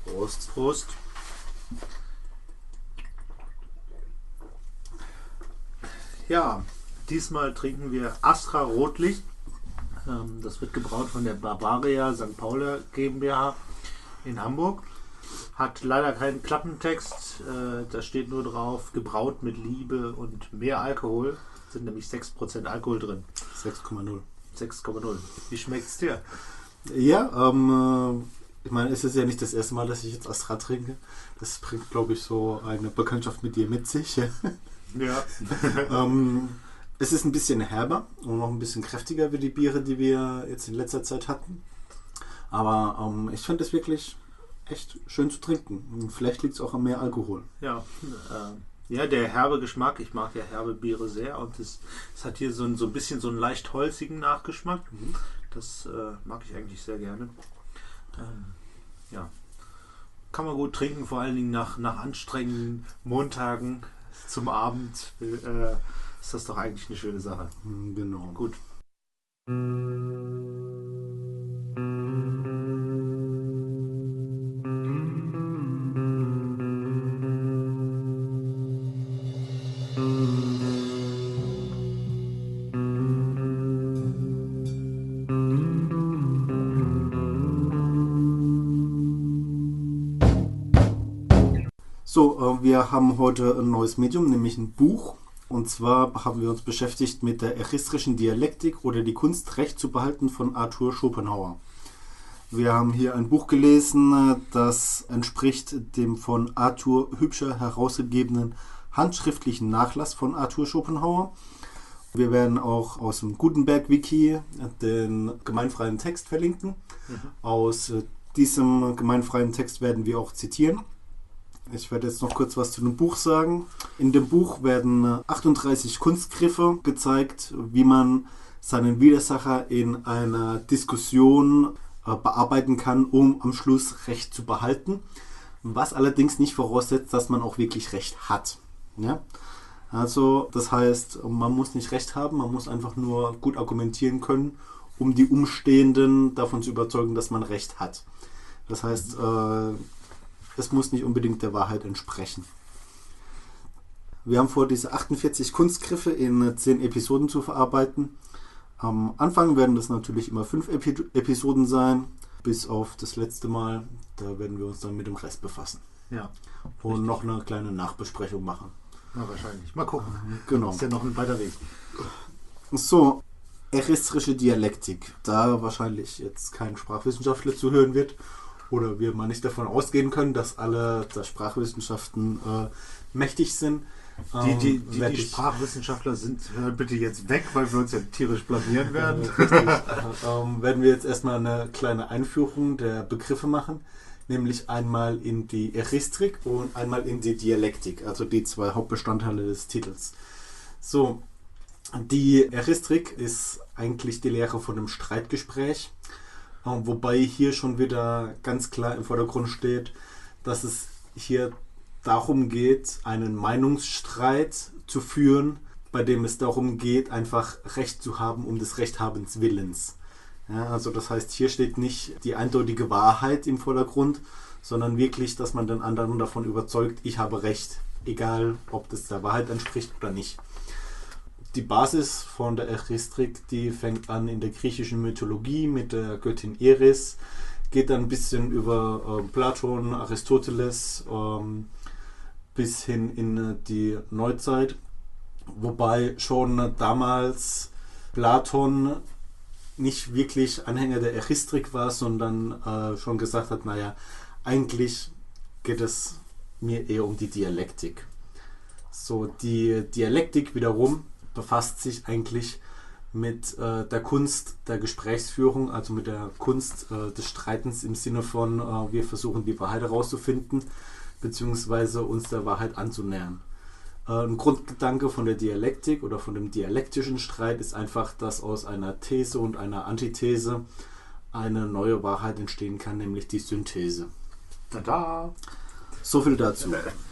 Prost. Prost. Ja, diesmal trinken wir Astra Rotlicht. Das wird gebraut von der Bavaria St. Pauli GmbH in Hamburg. Hat leider keinen Klappentext. Da steht nur drauf, gebraut mit Liebe und mehr Alkohol. Sind nämlich 6% Alkohol drin. 6,0. 6,0. Wie schmeckt's dir? Ja, ich meine, es ist ja nicht das erste Mal, dass ich jetzt Astra trinke. Das bringt, glaube ich, so eine Bekanntschaft mit dir mit sich. Ja. Es ist ein bisschen herber und noch ein bisschen kräftiger wie die Biere, die wir jetzt in letzter Zeit hatten. Aber ich finde es wirklich echt schön zu trinken. Und vielleicht liegt es auch an mehr Alkohol. Ja, der herbe Geschmack. Ich mag ja herbe Biere sehr. Und es hat hier so ein bisschen so einen leicht holzigen Nachgeschmack. Das mag ich eigentlich sehr gerne. Ja, kann man gut trinken, vor allen Dingen nach anstrengenden Montagen zum Abend. Ist das doch eigentlich eine schöne Sache. Genau. Gut. So, wir haben heute ein neues Medium, nämlich ein Buch. Und zwar haben wir uns beschäftigt mit der eristrischen Dialektik oder die Kunst, Recht zu behalten von Arthur Schopenhauer. Wir haben hier ein Buch gelesen, das entspricht dem von Arthur Hübscher herausgegebenen handschriftlichen Nachlass von Arthur Schopenhauer. Wir werden auch aus dem Gutenberg-Wiki den gemeinfreien Text verlinken. Aus diesem gemeinfreien Text werden wir auch zitieren. Ich werde jetzt noch kurz was zu dem Buch sagen. In dem Buch werden 38 Kunstgriffe gezeigt, wie man seinen Widersacher in einer Diskussion bearbeiten kann, um am Schluss Recht zu behalten. Was allerdings nicht voraussetzt, dass man auch wirklich Recht hat. Ja? Also das heißt, man muss nicht Recht haben, man muss einfach nur gut argumentieren können, um die Umstehenden davon zu überzeugen, dass man Recht hat. Das heißt, es muss nicht unbedingt der Wahrheit entsprechen. Wir haben vor, diese 48 Kunstgriffe in 10 Episoden zu verarbeiten. Am Anfang werden das natürlich immer 5 Episoden sein, bis auf das letzte Mal. Da werden wir uns dann mit dem Rest befassen. Ja. Und noch eine kleine Nachbesprechung machen. Na, wahrscheinlich. Mal gucken. Genau. Ist ja noch ein weiter Weg. So, eristrische Dialektik. Da wahrscheinlich jetzt kein Sprachwissenschaftler zuhören wird. Oder wir mal nicht davon ausgehen können, dass alle der Sprachwissenschaften mächtig sind. Die Sprachwissenschaftler sind, hören bitte jetzt weg, weil wir uns ja tierisch blamieren werden. Werden wir jetzt erstmal eine kleine Einführung der Begriffe machen, nämlich einmal in die Eristrik und einmal in die Dialektik, also die 2 Hauptbestandteile des Titels. So, die Eristrik ist eigentlich die Lehre von einem Streitgespräch. Wobei hier schon wieder ganz klar im Vordergrund steht, dass es hier darum geht, einen Meinungsstreit zu führen, bei dem es darum geht, einfach Recht zu haben um des Rechthabens Willens. Ja, also das heißt, hier steht nicht die eindeutige Wahrheit im Vordergrund, sondern wirklich, dass man den anderen davon überzeugt, ich habe Recht, egal ob das der Wahrheit entspricht oder nicht. Die Basis von der Eristrik, die fängt an in der griechischen Mythologie mit der Göttin Eris, geht dann ein bisschen über Platon, Aristoteles bis hin in die Neuzeit, wobei schon damals Platon nicht wirklich Anhänger der Eristrik war, sondern schon gesagt hat, naja, eigentlich geht es mir eher um die Dialektik. So, die Dialektik wiederum befasst sich eigentlich mit der Kunst der Gesprächsführung, also mit der Kunst des Streitens im Sinne von, wir versuchen die Wahrheit herauszufinden, beziehungsweise uns der Wahrheit anzunähern. Ein Grundgedanke von der Dialektik oder von dem dialektischen Streit ist einfach, dass aus einer These und einer Antithese eine neue Wahrheit entstehen kann, nämlich die Synthese. Tada! So viel dazu.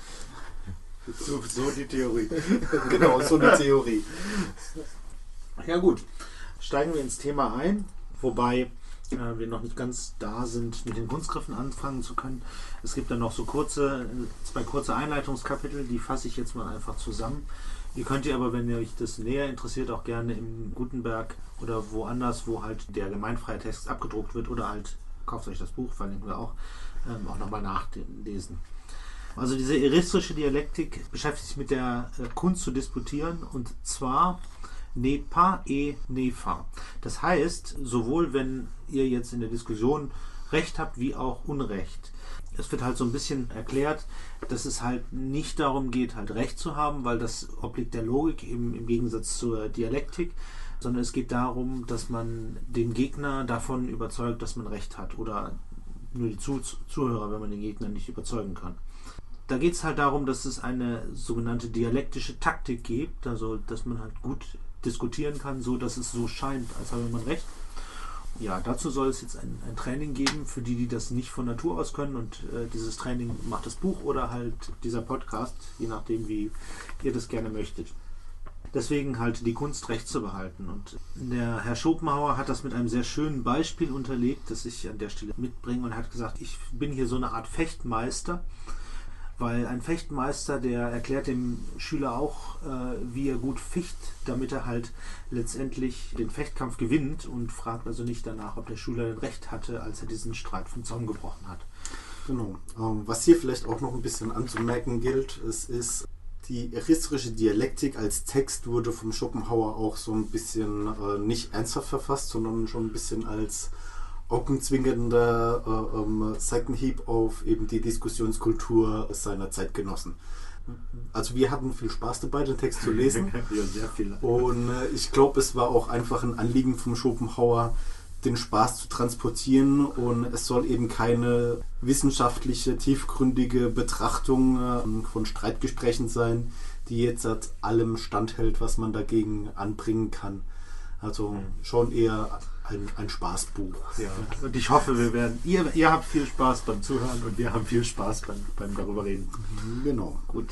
So die Theorie. Genau, so eine Theorie. Ja gut, steigen wir ins Thema ein, wobei wir noch nicht ganz da sind, mit den Kunstgriffen anfangen zu können. Es gibt dann noch so zwei kurze Einleitungskapitel, die fasse ich jetzt mal einfach zusammen. Ihr könnt aber, wenn ihr euch das näher interessiert, auch gerne im Gutenberg oder woanders, wo halt der gemeinfreie Text abgedruckt wird, oder halt kauft euch das Buch, verlinken wir auch nochmal nachlesen. Also diese eristische Dialektik beschäftigt sich mit der Kunst zu disputieren, und zwar ne pas et ne pas. Das heißt, sowohl wenn ihr jetzt in der Diskussion Recht habt, wie auch Unrecht. Es wird halt so ein bisschen erklärt, dass es halt nicht darum geht, halt Recht zu haben, weil das obliegt der Logik im Gegensatz zur Dialektik, sondern es geht darum, dass man den Gegner davon überzeugt, dass man Recht hat, oder nur die Zuhörer, wenn man den Gegner nicht überzeugen kann. Da geht es halt darum, dass es eine sogenannte dialektische Taktik gibt, also dass man halt gut diskutieren kann, so dass es so scheint, als habe man Recht. Ja, dazu soll es jetzt ein Training geben für die das nicht von Natur aus können, und dieses Training macht das Buch oder halt dieser Podcast, je nachdem wie ihr das gerne möchtet. Deswegen halt die Kunst, Recht zu behalten. Und der Herr Schopenhauer hat das mit einem sehr schönen Beispiel unterlegt, das ich an der Stelle mitbringe, und hat gesagt, ich bin hier so eine Art Fechtmeister, weil ein Fechtmeister, der erklärt dem Schüler auch, wie er gut ficht, damit er halt letztendlich den Fechtkampf gewinnt, und fragt also nicht danach, ob der Schüler denn Recht hatte, als er diesen Streit vom Zaun gebrochen hat. Genau. Was hier vielleicht auch noch ein bisschen anzumerken gilt, es ist, die eristische Dialektik als Text wurde vom Schopenhauer auch so ein bisschen nicht ernsthaft verfasst, sondern schon ein bisschen als augenzwinkender Seitenhieb auf eben die Diskussionskultur seiner Zeitgenossen. Also wir hatten viel Spaß dabei, den Text zu lesen. Ja, sehr viel. Und ich glaube, es war auch einfach ein Anliegen vom Schopenhauer, den Spaß zu transportieren, und es soll eben keine wissenschaftliche, tiefgründige Betrachtung von Streitgesprächen sein, die jetzt at allem standhält, was man dagegen anbringen kann. Also schon eher ein Spaßbuch. Ja, und ich hoffe, ihr habt viel Spaß beim Zuhören, und wir haben viel Spaß beim darüber reden. Genau. Gut.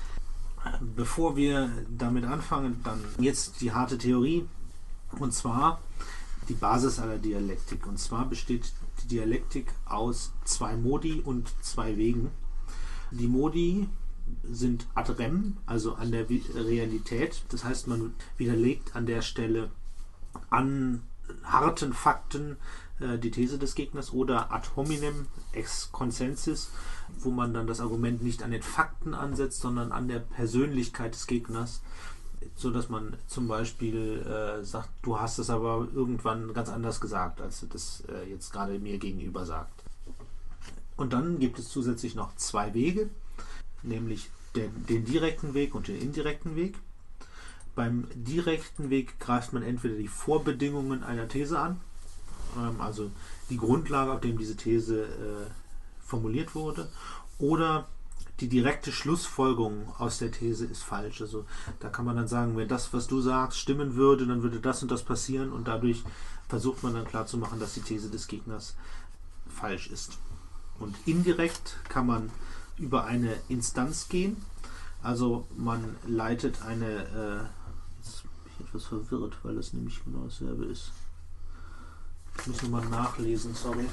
Bevor wir damit anfangen, dann jetzt die harte Theorie, und zwar die Basis aller Dialektik. Und zwar besteht die Dialektik aus 2 Modi und 2 Wegen. Die Modi sind ad rem, also an der Realität. Das heißt, man widerlegt an der Stelle an harten Fakten die These des Gegners, oder ad hominem ex consensus, wo man dann das Argument nicht an den Fakten ansetzt, sondern an der Persönlichkeit des Gegners, so dass man zum Beispiel sagt, du hast es aber irgendwann ganz anders gesagt, als du das jetzt gerade mir gegenüber sagt. Und dann gibt es zusätzlich noch 2 Wege, nämlich den direkten Weg und den indirekten Weg. Beim direkten Weg greift man entweder die Vorbedingungen einer These an, also die Grundlage, auf dem diese These formuliert wurde, oder die direkte Schlussfolgerung aus der These ist falsch. Also da kann man dann sagen, wenn das, was du sagst, stimmen würde, dann würde das und das passieren, und dadurch versucht man dann klarzumachen, dass die These des Gegners falsch ist. Und indirekt kann man über eine Instanz gehen, also man leitet eine jetzt bin ich etwas verwirrt, weil das nämlich genau dasselbe ist. Ich muss nochmal nachlesen, sorry.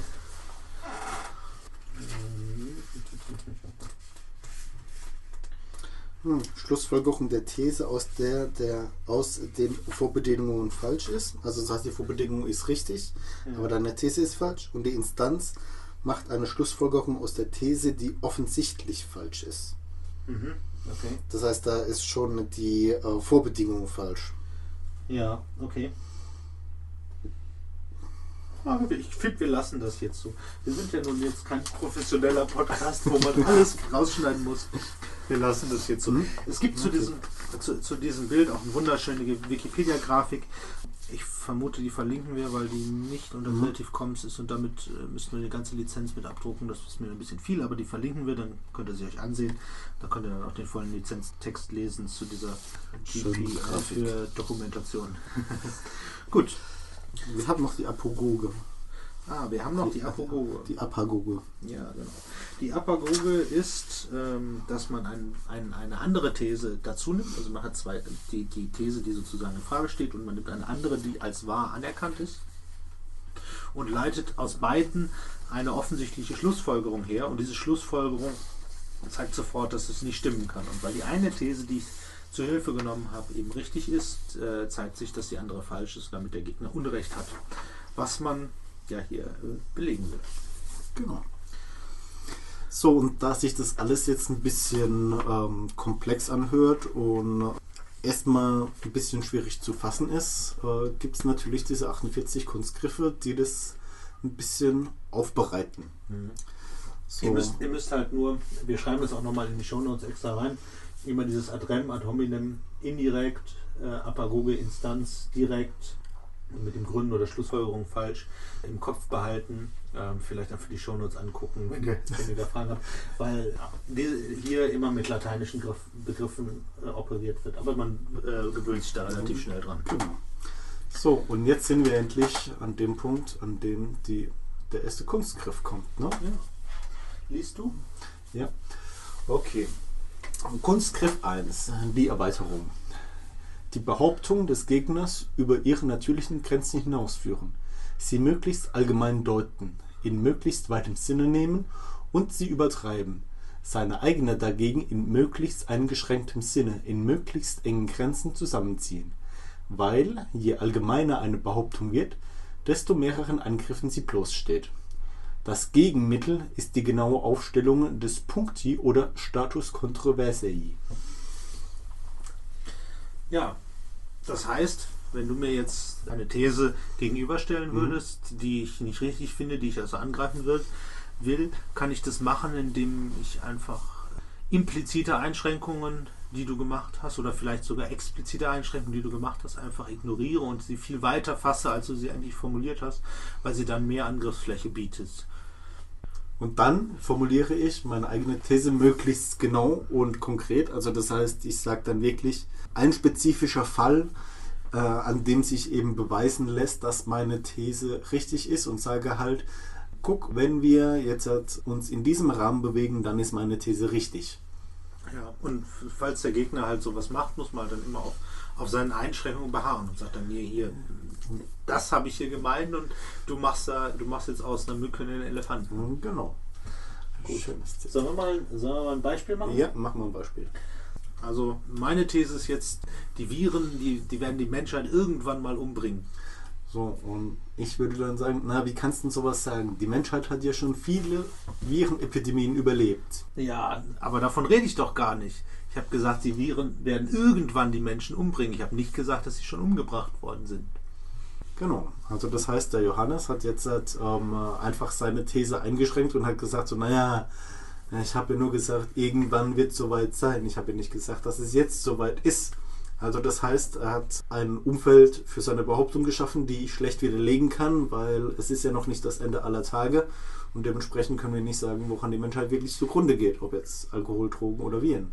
Schlussfolgerung der These, aus den Vorbedingungen falsch ist. Also das heißt, die Vorbedingung ist richtig, aber deine These ist falsch, und die Instanz macht eine Schlussfolgerung aus der These, die offensichtlich falsch ist. Mhm. Okay. Das heißt, da ist schon die Vorbedingung falsch. Ja, okay. Aber ich finde, wir lassen das jetzt so. Wir sind ja nun jetzt kein professioneller Podcast, wo man alles rausschneiden muss. Wir lassen das jetzt so. Es gibt zu diesem Bild auch eine wunderschöne Wikipedia-Grafik. Ich vermute, die verlinken wir, weil die nicht unter Creative Commons ist, und damit müssten wir die ganze Lizenz mit abdrucken. Das ist mir ein bisschen viel, aber die verlinken wir, dann könnt ihr sie euch ansehen. Da könnt ihr dann auch den vollen Lizenztext lesen zu dieser GP für Dokumentation. Gut. Wir haben noch die Apagoge. Wir haben noch die Apagoge. Die Apagoge. Ja, genau. Die Apagoge ist, dass man eine andere These dazu nimmt. Also man hat die These, die sozusagen in Frage steht, und man nimmt eine andere, die als wahr anerkannt ist. und leitet aus beiden eine offensichtliche Schlussfolgerung her. Und diese Schlussfolgerung zeigt sofort, dass es nicht stimmen kann. Und weil die eine These, die ich zur Hilfe genommen habe, eben richtig ist, zeigt sich, dass die andere falsch ist, damit der Gegner Unrecht hat. Was man ja hier belegen will. Genau. So, und da sich das alles jetzt ein bisschen komplex anhört und erstmal ein bisschen schwierig zu fassen ist, gibt es natürlich diese 48 Kunstgriffe, die das ein bisschen aufbereiten. Mhm. So. Ihr müsst halt nur, wir schreiben das auch nochmal in die Shownotes extra rein, immer dieses ad rem, ad hominem, indirekt, Apagoge, Instanz, direkt, mit dem Gründen oder Schlussfolgerung falsch, im Kopf behalten, vielleicht einfach die Shownotes angucken, wenn ihr da Fragen habt, weil hier immer mit lateinischen Begriffen operiert wird, aber man gewöhnt sich da relativ schnell dran. Genau. So, und jetzt sind wir endlich an dem Punkt, an dem der erste Kunstgriff kommt. Ne? Ja. Liest du? Ja. Okay. Kunstgriff 1, die Erweiterung. Die Behauptung des Gegners über ihre natürlichen Grenzen hinausführen, sie möglichst allgemein deuten, in möglichst weitem Sinne nehmen und sie übertreiben, seine eigene dagegen in möglichst eingeschränktem Sinne, in möglichst engen Grenzen zusammenziehen, weil, je allgemeiner eine Behauptung wird, desto mehreren Angriffen sie bloßsteht. Das Gegenmittel ist die genaue Aufstellung des Puncti oder Status Controversiae. Ja, das heißt, wenn du mir jetzt eine These gegenüberstellen würdest, die ich nicht richtig finde, die ich also angreifen will, kann ich das machen, indem ich einfach implizite Einschränkungen, die du gemacht hast, oder vielleicht sogar explizite Einschränkungen, die du gemacht hast, einfach ignoriere und sie viel weiter fasse, als du sie eigentlich formuliert hast, weil sie dann mehr Angriffsfläche bietet. Und dann formuliere ich meine eigene These möglichst genau und konkret. Also das heißt, ich sage dann wirklich ein spezifischer Fall, an dem sich eben beweisen lässt, dass meine These richtig ist und sage halt, guck, wenn wir jetzt uns in diesem Rahmen bewegen, dann ist meine These richtig. Ja, und falls der Gegner halt sowas macht, muss man dann immer auf seinen Einschränkungen beharren und sagt dann, nee, hier, das habe ich hier gemeint und du machst jetzt aus einer Mücke einen Elefanten. Genau. Gut. Sollen wir mal ein Beispiel machen? Ja, machen wir ein Beispiel. Also meine These ist jetzt, die Viren, die werden die Menschheit irgendwann mal umbringen. So, und ich würde dann sagen, na, wie kannst du denn sowas sagen? Die Menschheit hat ja schon viele Virenepidemien überlebt. Ja, aber davon rede ich doch gar nicht. Ich habe gesagt, die Viren werden irgendwann die Menschen umbringen. Ich habe nicht gesagt, dass sie schon umgebracht worden sind. Genau, also das heißt, der Johannes hat jetzt einfach seine These eingeschränkt und hat gesagt, so, naja, ich habe ja nur gesagt, irgendwann wird es soweit sein. Ich habe ja nicht gesagt, dass es jetzt soweit ist. Also das heißt, er hat ein Umfeld für seine Behauptung geschaffen, die ich schlecht widerlegen kann, weil es ist ja noch nicht das Ende aller Tage und dementsprechend können wir nicht sagen, woran die Menschheit wirklich zugrunde geht, ob jetzt Alkohol, Drogen oder Viren.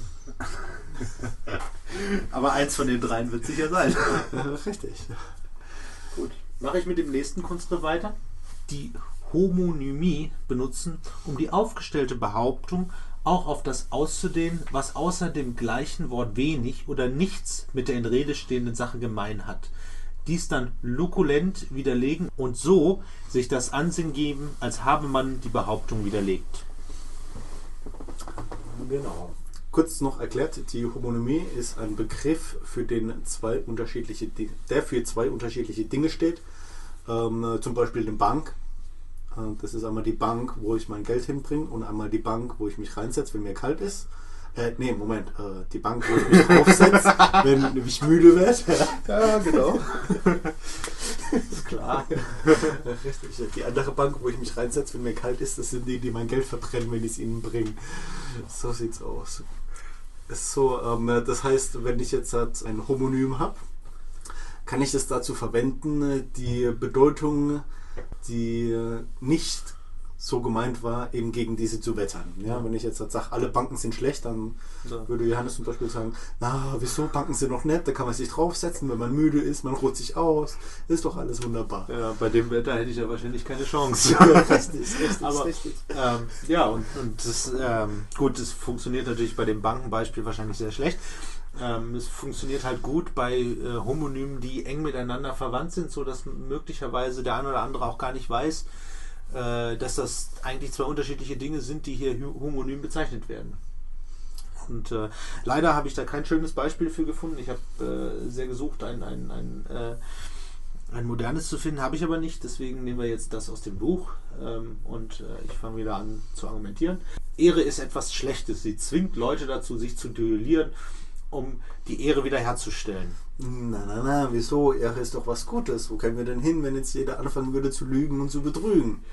Aber eins von den dreien wird sicher sein. Richtig. Gut, mache ich mit dem nächsten Kunstgriff weiter. Die Homonymie benutzen, um die aufgestellte Behauptung auch auf das auszudehnen, was außer dem gleichen Wort wenig oder nichts mit der in Rede stehenden Sache gemein hat. Dies dann lukulent widerlegen und so sich das Ansehen geben, als habe man die Behauptung widerlegt. Genau. Kurz noch erklärt, die Homonymie ist ein Begriff, der für zwei unterschiedliche Dinge steht. Zum Beispiel eine Bank. Das ist einmal die Bank, wo ich mein Geld hinbringe und einmal die Bank, wo ich mich reinsetze, wenn mir kalt ist. Die Bank, wo ich mich draufsetze, wenn ich müde werde. Ja, genau. Ist klar. Richtig. Die andere Bank, wo ich mich reinsetze, wenn mir kalt ist, das sind die mein Geld verbrennen, wenn ich es ihnen bringe. So sieht's aus. Ist so, das heißt, wenn ich jetzt ein Homonym habe, kann ich es dazu verwenden, die Bedeutung, die nicht so gemeint war, eben gegen diese zu wettern. Ja, wenn ich jetzt sage, alle Banken sind schlecht, dann würde Johannes zum Beispiel sagen, na, wieso, Banken sind noch nett, da kann man sich draufsetzen, wenn man müde ist, man ruht sich aus, ist doch alles wunderbar. Ja, bei dem Wetter hätte ich ja wahrscheinlich keine Chance. Ja, richtig. Aber, richtig. Ja, und das, gut, das funktioniert natürlich bei dem Bankenbeispiel wahrscheinlich sehr schlecht. Es funktioniert halt gut bei Homonymen, die eng miteinander verwandt sind, so dass möglicherweise der ein oder andere auch gar nicht weiß, dass das eigentlich zwei unterschiedliche Dinge sind, die hier homonym bezeichnet werden. Und leider habe ich da kein schönes Beispiel für gefunden. Ich habe sehr gesucht, ein modernes zu finden, habe ich aber nicht. Deswegen nehmen wir jetzt das aus dem Buch und ich fange wieder an zu argumentieren. Ehre ist etwas Schlechtes. Sie zwingt Leute dazu, sich zu duellieren, um die Ehre wiederherzustellen. Na, wieso? Ehre ist doch was Gutes. Wo kämen wir denn hin, wenn jetzt jeder anfangen würde zu lügen und zu betrügen?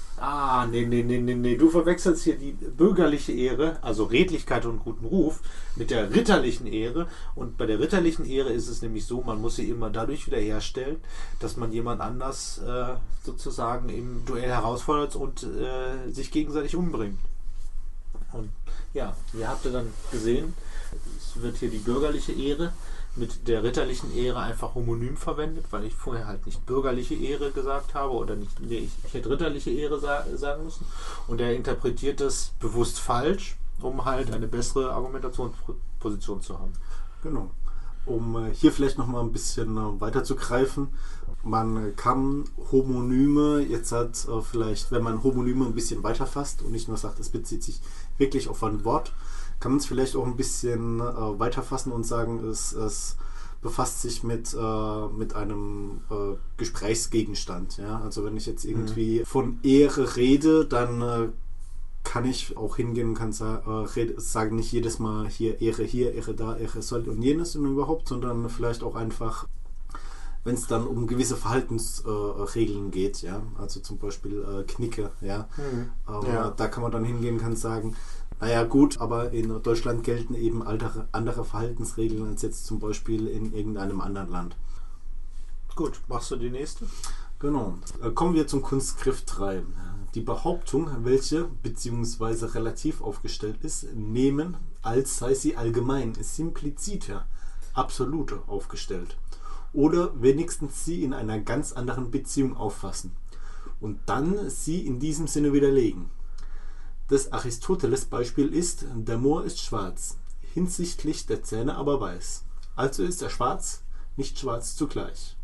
Nee. Du verwechselst hier die bürgerliche Ehre, also Redlichkeit und guten Ruf, mit der ritterlichen Ehre. Und bei der ritterlichen Ehre ist es nämlich so, man muss sie immer dadurch wiederherstellen, dass man jemand anders sozusagen im Duell herausfordert und sich gegenseitig umbringt. Und ja, hier habt ihr dann gesehen, es wird hier die bürgerliche Ehre mit der ritterlichen Ehre einfach homonym verwendet, weil ich vorher halt nicht bürgerliche Ehre gesagt habe oder nicht, ich hätte ritterliche Ehre sagen müssen. Und er interpretiert das bewusst falsch, um halt eine bessere Argumentationsposition zu haben. Genau. Um hier vielleicht noch mal ein bisschen weiterzugreifen, man kann Homonyme, jetzt hat vielleicht, wenn man Homonyme ein bisschen weiterfasst und nicht nur sagt, es bezieht sich wirklich auf ein Wort, kann man es vielleicht auch ein bisschen weiterfassen und sagen, es befasst sich mit einem Gesprächsgegenstand. Ja? Also wenn ich jetzt irgendwie von Ehre rede, dann kann ich auch hingehen und kann sagen, nicht jedes Mal hier, Ehre da, Ehre soll und jenes und überhaupt, sondern vielleicht auch einfach, wenn es dann um gewisse Verhaltensregeln geht, ja, also zum Beispiel Knicke, ja, da kann man dann hingehen und kann sagen, naja gut, aber in Deutschland gelten eben andere Verhaltensregeln als jetzt zum Beispiel in irgendeinem anderen Land. Gut, machst du die nächste? Genau. Kommen wir zum Kunstgriff 3. Die Behauptung, welche beziehungsweise relativ aufgestellt ist, nehmen, als sei sie allgemein, simpliziter, absolute aufgestellt. Oder wenigstens sie in einer ganz anderen Beziehung auffassen. Und dann sie in diesem Sinne widerlegen. Das Aristoteles-Beispiel ist, der Moor ist schwarz, hinsichtlich der Zähne aber weiß. Also ist er schwarz, nicht schwarz zugleich.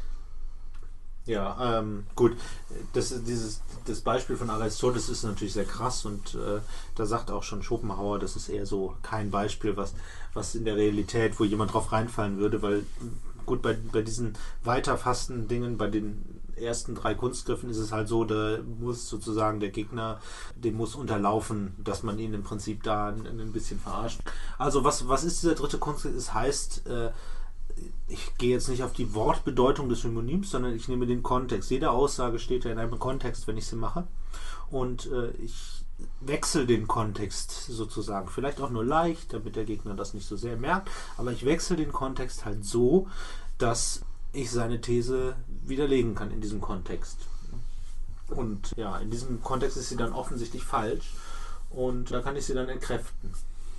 Ja, gut. Das Beispiel von Aristoteles ist natürlich sehr krass und da sagt auch schon Schopenhauer, das ist eher so kein Beispiel, was in der Realität, wo jemand drauf reinfallen würde, weil gut, bei diesen weiterfassenden Dingen, bei den ersten 3 Kunstgriffen ist es halt so, da muss sozusagen der Gegner, dem muss unterlaufen, dass man ihn im Prinzip da ein bisschen verarscht. Also was ist dieser dritte Kunstgriff? Es heißt, ich gehe jetzt nicht auf die Wortbedeutung des Synonyms, sondern ich nehme den Kontext. Jede Aussage steht ja in einem Kontext, wenn ich sie mache. Und ich wechsle den Kontext sozusagen. Vielleicht auch nur leicht, damit der Gegner das nicht so sehr merkt. Aber ich wechsle den Kontext halt so, dass ich seine These widerlegen kann in diesem Kontext. Und ja, in diesem Kontext ist sie dann offensichtlich falsch. Und da kann ich sie dann entkräften.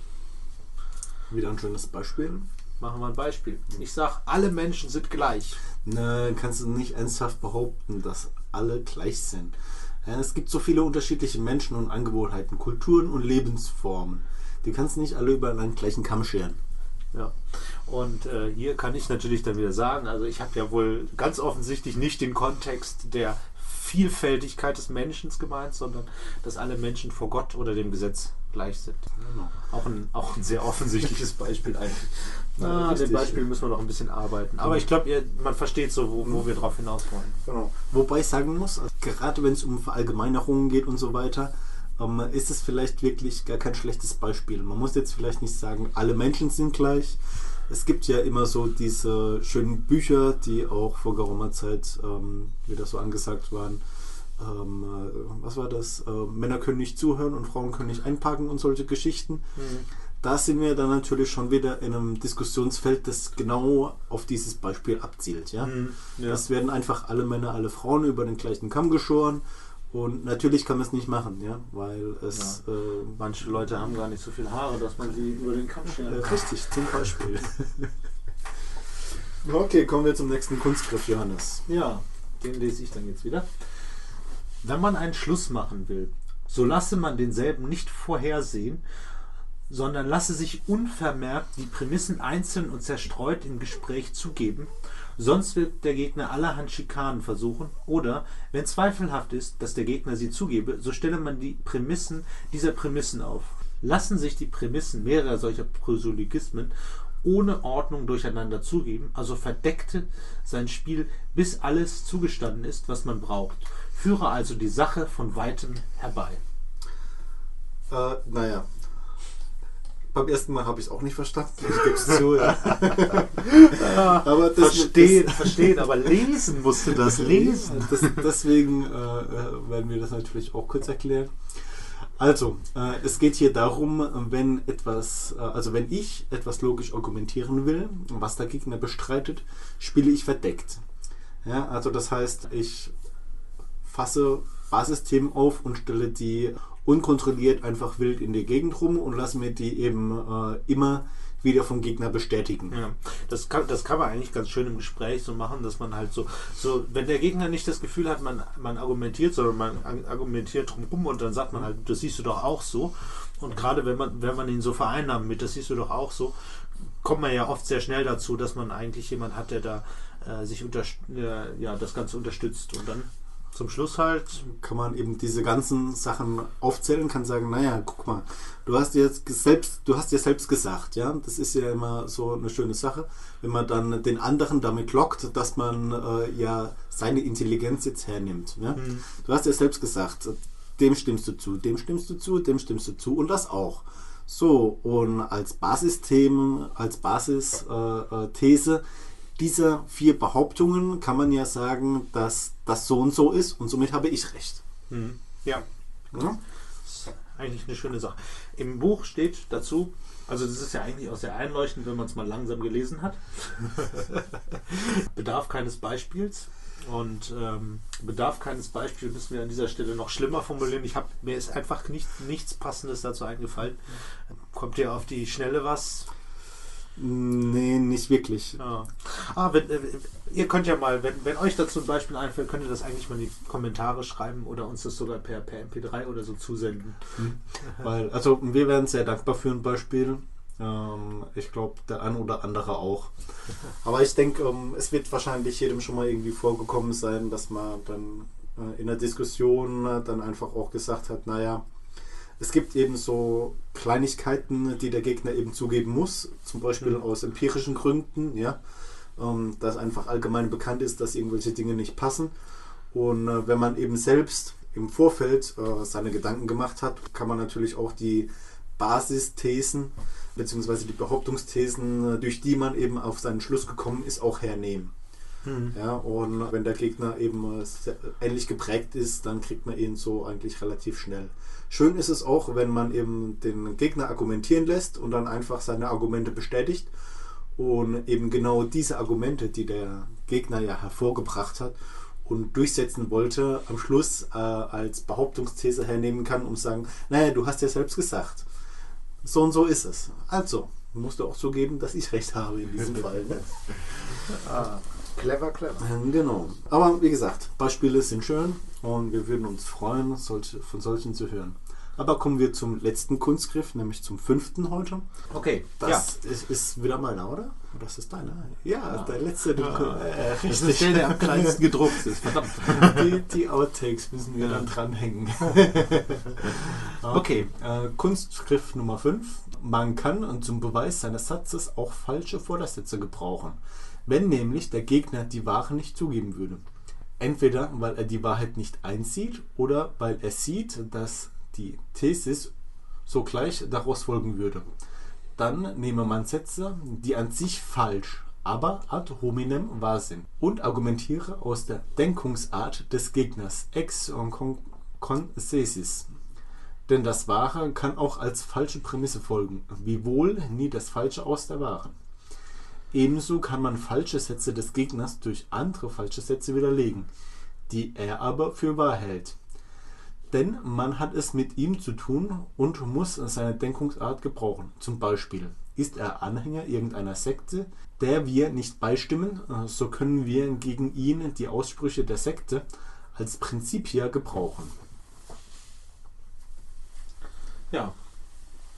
Wieder ein schönes Beispiel. Machen wir ein Beispiel. Ich sage, alle Menschen sind gleich. Na, kannst du nicht ernsthaft behaupten, dass alle gleich sind. Ja, es gibt so viele unterschiedliche Menschen und Angewohnheiten, Kulturen und Lebensformen. Die kannst du nicht alle über einen gleichen Kamm scheren. Ja, und hier kann ich natürlich dann wieder sagen, also ich habe ja wohl ganz offensichtlich nicht den Kontext der Vielfältigkeit des Menschen gemeint, sondern dass alle Menschen vor Gott oder dem Gesetz gleich sind. Genau. Auch ein sehr offensichtliches Beispiel eigentlich. An dem Beispiel müssen wir noch ein bisschen arbeiten. Aber ich glaube, man versteht so, wo wir drauf hinaus wollen. Genau. Wobei ich sagen muss, also gerade wenn es um Verallgemeinerungen geht und so weiter, ist es vielleicht wirklich gar kein schlechtes Beispiel. Man muss jetzt vielleicht nicht sagen, alle Menschen sind gleich. Es gibt ja immer so diese schönen Bücher, die auch vor geraumer Zeit wieder so angesagt waren. Was war das? Männer können nicht zuhören und Frauen können nicht einparken und solche Geschichten. Da sind wir dann natürlich schon wieder in einem Diskussionsfeld, das genau auf dieses Beispiel abzielt. Ja? Das werden einfach alle Männer, alle Frauen über den gleichen Kamm geschoren. Und natürlich kann man es nicht machen, ja, weil es... manche Leute haben gar nicht so viel Haare, dass man sie über den Kamm scheren kann. Richtig, zum Beispiel. Okay, kommen wir zum nächsten Kunstgriff, Johannes. Ja, den lese ich dann jetzt wieder. Wenn man einen Schluss machen will, so lasse man denselben nicht vorhersehen sondern lasse sich unvermerkt die Prämissen einzeln und zerstreut im Gespräch zugeben, sonst wird der Gegner allerhand Schikanen versuchen, oder, wenn zweifelhaft ist, dass der Gegner sie zugebe, so stelle man die Prämissen dieser Prämissen auf. Lassen sich die Prämissen mehrerer solcher Prosyllogismen ohne Ordnung durcheinander zugeben, also verdeckte sein Spiel, bis alles zugestanden ist, was man braucht. Führe also die Sache von Weitem herbei. Naja. Beim ersten Mal habe ich es auch nicht verstanden. Ich gebe es zu. Ja. Aber Verstehen, aber lesen musst du das. Lesen. Deswegen werden wir das natürlich auch kurz erklären. Also, es geht hier darum, wenn ich etwas logisch argumentieren will, was der Gegner bestreitet, spiele ich verdeckt. Ja, also das heißt, ich fasse Basisthemen auf und stelle die unkontrolliert einfach wild in der Gegend rum und lasse mir die eben immer wieder vom Gegner bestätigen. Ja, das kann man eigentlich ganz schön im Gespräch so machen, dass man halt so wenn der Gegner nicht das Gefühl hat, man argumentiert, sondern man argumentiert drumherum und dann sagt man halt, das siehst du doch auch so. Und gerade wenn man ihn so vereinnahmt mit, das siehst du doch auch so, kommt man ja oft sehr schnell dazu, dass man eigentlich jemand hat, der da sich das Ganze unterstützt und dann zum Schluss halt kann man eben diese ganzen Sachen aufzählen, kann sagen, naja, guck mal, du hast ja selbst gesagt, ja, das ist ja immer so eine schöne Sache, wenn man dann den anderen damit lockt, dass man seine Intelligenz jetzt hernimmt. Ja? Du hast ja selbst gesagt, dem stimmst du zu, dem stimmst du zu, dem stimmst du zu und das auch. So, und als Basisthese dieser 4 Behauptungen kann man ja sagen, dass das so und so ist und somit habe ich recht. Ja. Das ist eigentlich eine schöne Sache. Im Buch steht dazu, also das ist ja eigentlich auch sehr einleuchtend, wenn man es mal langsam gelesen hat, bedarf keines Beispiels. Und Bedarf keines Beispiels müssen wir an dieser Stelle noch schlimmer formulieren. Mir ist einfach nichts Passendes dazu eingefallen. Kommt dir auf die Schnelle was? Nee, nicht wirklich. Ja. Ihr könnt ja mal, wenn euch dazu ein Beispiel einfällt, könnt ihr das eigentlich mal in die Kommentare schreiben oder uns das sogar per MP3 oder so zusenden. Also wir wären sehr dankbar für ein Beispiel. Ich glaube, der ein oder andere auch. Aber ich denke, es wird wahrscheinlich jedem schon mal irgendwie vorgekommen sein, dass man dann in der Diskussion dann einfach auch gesagt hat, naja, es gibt eben so Kleinigkeiten, die der Gegner eben zugeben muss, zum Beispiel aus empirischen Gründen, ja, dass einfach allgemein bekannt ist, dass irgendwelche Dinge nicht passen. Und wenn man eben selbst im Vorfeld seine Gedanken gemacht hat, kann man natürlich auch die Basisthesen bzw. die Behauptungsthesen, durch die man eben auf seinen Schluss gekommen ist, auch hernehmen. Ja, und wenn der Gegner eben ähnlich geprägt ist, dann kriegt man ihn so eigentlich relativ schnell. Schön ist es auch, wenn man eben den Gegner argumentieren lässt und dann einfach seine Argumente bestätigt und eben genau diese Argumente, die der Gegner ja hervorgebracht hat und durchsetzen wollte, am Schluss als Behauptungsthese hernehmen kann und sagen, naja, du hast ja selbst gesagt, so und so ist es. Also, musst du auch zugeben, dass ich recht habe in diesem Fall. Ne? Clever. Genau. Aber wie gesagt, Beispiele sind schön und wir würden uns freuen, von solchen zu hören. Aber kommen wir zum letzten Kunstgriff, nämlich zum 5. heute. Okay. Das ist wieder meiner, oder? Das ist deiner. Ja, der letzte. Das ist der am kleinsten gedruckt ist. Verdammt. Die Outtakes müssen wir dann dranhängen. Okay. Kunstgriff Nummer 5. Man kann zum Beweis seines Satzes auch falsche Vordersätze gebrauchen, wenn nämlich der Gegner die Wahrheit nicht zugeben würde. Entweder weil er die Wahrheit nicht einsieht oder weil er sieht, dass die Thesis sogleich daraus folgen würde. Dann nehme man Sätze, die an sich falsch, aber ad hominem wahr sind und argumentiere aus der Denkungsart des Gegners ex concessis. Denn das Wahre kann auch als falsche Prämisse folgen, wiewohl nie das Falsche aus der Wahren. Ebenso kann man falsche Sätze des Gegners durch andere falsche Sätze widerlegen, die er aber für wahr hält. Denn man hat es mit ihm zu tun und muss seine Denkungsart gebrauchen. Zum Beispiel ist er Anhänger irgendeiner Sekte, der wir nicht beistimmen, so können wir gegen ihn die Aussprüche der Sekte als Prinzipia gebrauchen. Ja,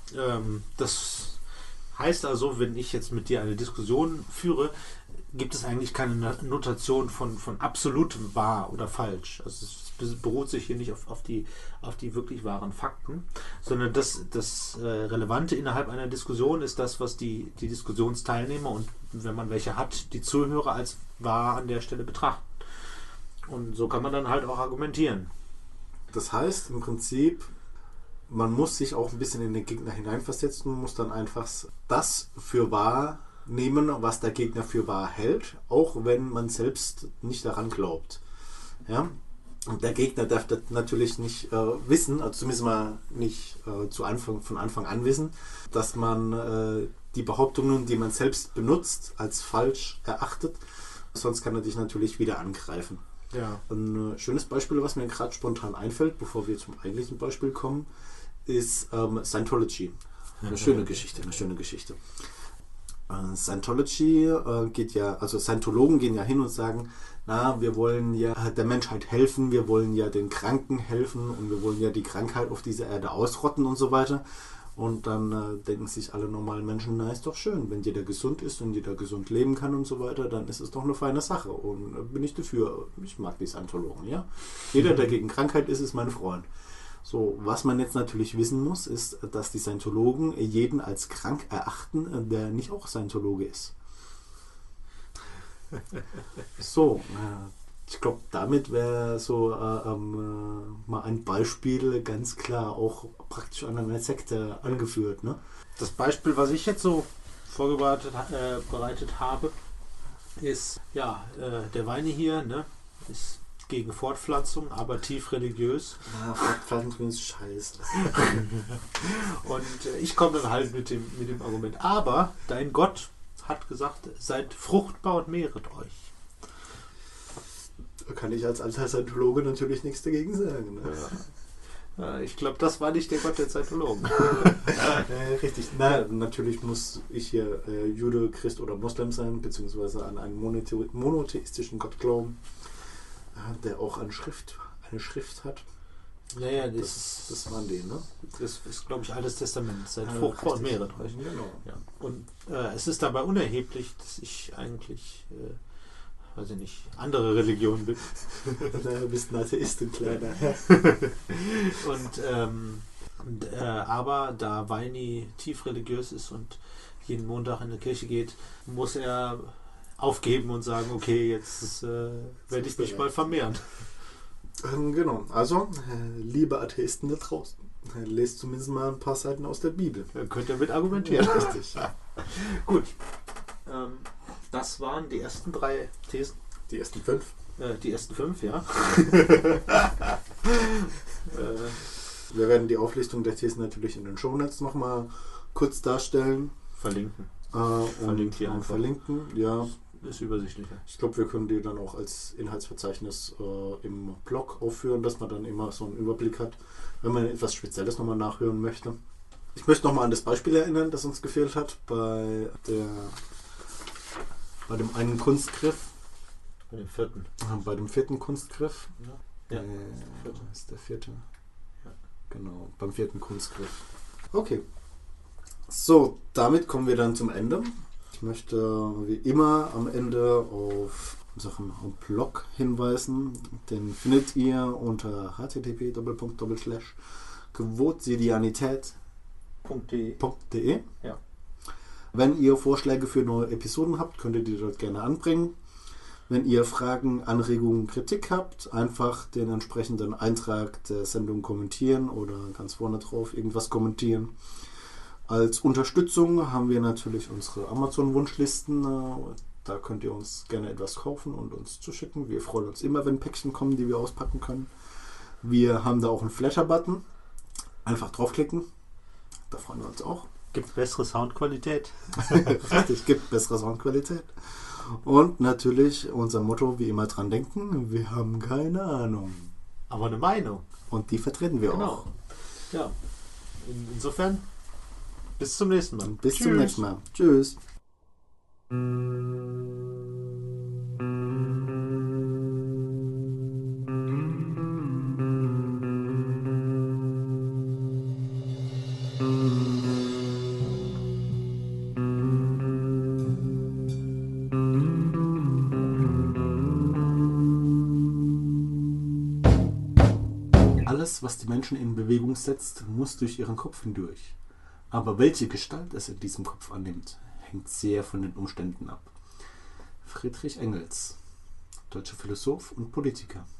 Das heißt also, wenn ich jetzt mit dir eine Diskussion führe, gibt es eigentlich keine Notation von absolut wahr oder falsch. Also es beruht sich hier nicht auf die wirklich wahren Fakten, sondern das Relevante innerhalb einer Diskussion ist das, was die Diskussionsteilnehmer und wenn man welche hat, die Zuhörer als wahr an der Stelle betrachten. Und so kann man dann halt auch argumentieren. Das heißt im Prinzip, man muss sich auch ein bisschen in den Gegner hineinversetzen und muss dann einfach das für wahr nehmen, was der Gegner für wahr hält, auch wenn man selbst nicht daran glaubt. Ja? Und der Gegner darf das natürlich nicht wissen, also zumindest mal nicht von Anfang an wissen, dass man die Behauptungen, die man selbst benutzt, als falsch erachtet. Sonst kann er dich natürlich wieder angreifen. Ja. Ein schönes Beispiel, was mir gerade spontan einfällt, bevor wir zum eigentlichen Beispiel kommen, ist Scientology. Eine schöne Geschichte. Scientology also Scientologen gehen ja hin und sagen, wir wollen ja der Menschheit helfen, wir wollen ja den Kranken helfen und wir wollen ja die Krankheit auf dieser Erde ausrotten und so weiter. Und dann denken sich alle normalen Menschen, ist doch schön, wenn jeder gesund ist und jeder gesund leben kann und so weiter, dann ist es doch eine feine Sache. Und bin ich dafür, ich mag die Scientologen, ja. Jeder, der gegen Krankheit ist mein Freund. So, was man jetzt natürlich wissen muss, ist, dass die Scientologen jeden als krank erachten, der nicht auch Scientologe ist. So, ich glaube, damit wäre so mal ein Beispiel ganz klar auch praktisch an einer Sekte angeführt. Ne? Das Beispiel, was ich jetzt so vorbereitet habe, ist, der Weini hier, ne, ist gegen Fortpflanzung, aber tief religiös. Fortpflanzung ist scheiße. Und ich komme dann halt mit dem Argument, aber dein Gott hat gesagt, seid fruchtbar und mehret euch. Da kann ich als alter Scientologe natürlich nichts dagegen sagen. Ne? Ja. Ich glaube, das war nicht der Gott der Scientologen. Richtig. Natürlich muss ich hier Jude, Christ oder Moslem sein, beziehungsweise an einen monotheistischen Gott glauben, der auch eine Schrift hat. Ja, das waren die, ne? Das ist, glaube ich, Altes Testament. Seid fruchtbar und mehret euch. Genau. Ja. Und es ist dabei unerheblich, dass ich eigentlich, weiß ich nicht, andere Religionen bin. Du bist ein Atheist, ein Kleiner. Aber da Weini tief religiös ist und jeden Montag in die Kirche geht, muss er aufgeben und sagen, okay, jetzt werde ich mich mal vermehren. Genau, also liebe Atheisten da draußen, lest zumindest mal ein paar Seiten aus der Bibel. Dann könnt ihr mit argumentieren. Ja, richtig. Gut, das waren die ersten 3 Thesen. Die ersten 5. Die ersten 5, ja. Wir werden die Auflistung der Thesen natürlich in den Shownotes nochmal kurz darstellen. Verlinken. Verlinken, ja. Ist übersichtlicher. Ich glaube, wir können die dann auch als Inhaltsverzeichnis im Blog aufführen, dass man dann immer so einen Überblick hat, wenn man etwas Spezielles nochmal nachhören möchte. Ich möchte nochmal an das Beispiel erinnern, das uns gefehlt hat bei dem einen Kunstgriff. Bei dem 4. Bei dem 4. Kunstgriff. Ja. Ist der 4. Ja. Genau, beim 4. Kunstgriff. Okay. So, damit kommen wir dann zum Ende. Ich möchte wie immer am Ende auf unseren Blog hinweisen. Den findet ihr unter http://quotidianität.de. Ja. Wenn ihr Vorschläge für neue Episoden habt, könnt ihr die dort gerne anbringen. Wenn ihr Fragen, Anregungen, Kritik habt, einfach den entsprechenden Eintrag der Sendung kommentieren oder ganz vorne drauf irgendwas kommentieren. Als Unterstützung haben wir natürlich unsere Amazon-Wunschlisten. Da könnt ihr uns gerne etwas kaufen und uns zuschicken. Wir freuen uns immer, wenn Päckchen kommen, die wir auspacken können. Wir haben da auch einen Flatter-Button. Einfach draufklicken. Da freuen wir uns auch. Gibt bessere Soundqualität. Richtig, gibt bessere Soundqualität. Und natürlich unser Motto, wie immer dran denken, wir haben keine Ahnung. Aber eine Meinung. Und die vertreten wir genau. auch. Ja. Insofern, bis zum nächsten Mal. Bis zum nächsten Mal. Tschüss. was die Menschen in Bewegung setzt, muss durch ihren Kopf hindurch. Aber welche Gestalt es in diesem Kopf annimmt, hängt sehr von den Umständen ab. Friedrich Engels, deutscher Philosoph und Politiker.